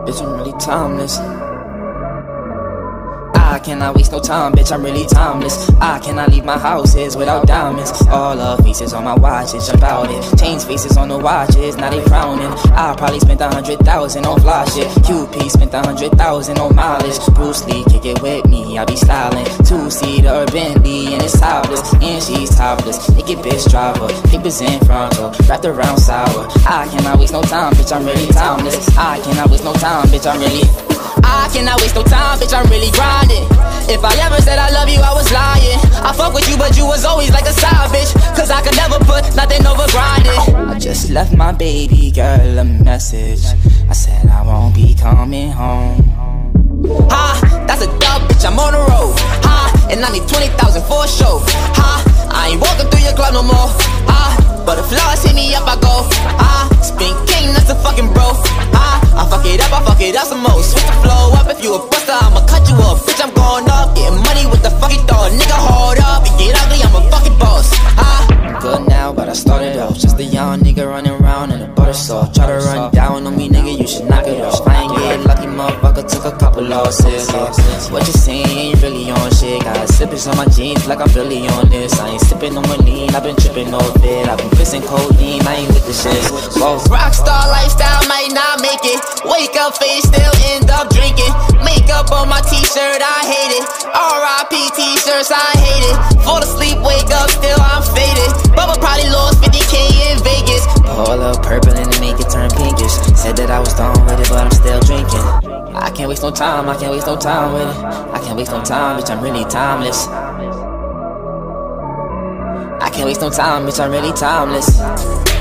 Bitch, I'm really timeless. I cannot waste no time, bitch, I'm really timeless. I cannot leave my houses without diamonds. All the faces on my watches, jump out it. Change faces on the watches, now they frowning. I probably spent 100,000 on fly shit. QP spent 100,000 on mileage. Bruce Lee, kick it with me, I be styling. Two-seater Bentley and it's topless. And she's topless, naked bitch driver. Papers in frontal, wrapped around sour. I cannot waste no time, bitch, I'm really timeless. I cannot waste no time, bitch, I cannot waste no time, bitch, I'm really grinding. If I ever said I love you, I was lying. I fuck with you, but you was always like a side bitch. Cause I could never put nothing over grinding. I just left my baby girl a message. I said I won't be coming home. Ha, that's a dub, bitch, I'm on the road. Ha, and I need 20,000 for a show. Ha, I ain't walking through your club no more. Ha, but if flaws hit me up, I go. Ha, spin king, that's a fucking bro. Ha, I fuck it up some more. Switch the flow up, if you a buster, I'ma cut you up. Bitch, I'm going up, getting money with the fucking thought. Nigga, hold up, and get ugly, I'm a fucking boss. I'm good now, but I started off just a young nigga running around in a butter sauce. Try to run down on me, nigga, you should knock it off. I ain't get lucky, motherfucker, took a couple losses. What you saying, ain't really on shit. Got slippers on my jeans like I'm really on this. I ain't sipping on my lean, I've been tripping over it. I've been pissing codeine, I ain't with the shit. Rockstar lifestyle might not make it. Wake up, face still end up drinking. Makeup on my t-shirt, I hate it. R.I.P. t-shirts, I hate it. Fall asleep, wake up, still I'm faded. Bubba probably lost 50K in Vegas. Pour a little purple and then make it turn pinkish. Said that I was done with it, but I'm still drinking. I can't waste no time, I can't waste no time with it. I can't waste no time, bitch, I'm really timeless. I can't waste no time, bitch, I'm really timeless.